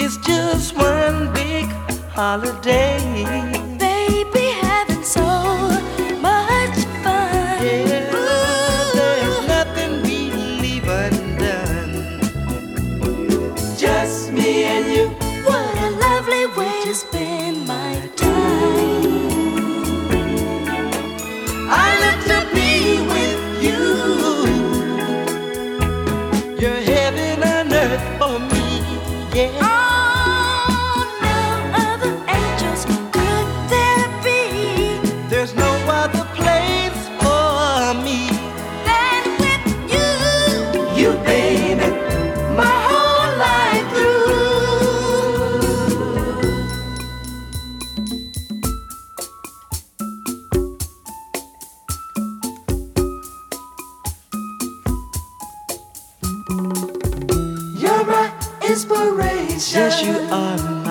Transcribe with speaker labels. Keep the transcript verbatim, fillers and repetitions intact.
Speaker 1: It's just one big holiday.
Speaker 2: Baby, having so much fun.
Speaker 1: Yeah, there's nothing we leave undone. Just me and you.
Speaker 2: What a lovely way to spend my time.
Speaker 1: I live to be with you. You're heaven on earth for me. Yeah.
Speaker 2: Oh, no other angels could there be.
Speaker 1: There's no other place for me
Speaker 2: Than with you.
Speaker 1: you, baby, my whole life through. You're my inspiration. Yes, you are.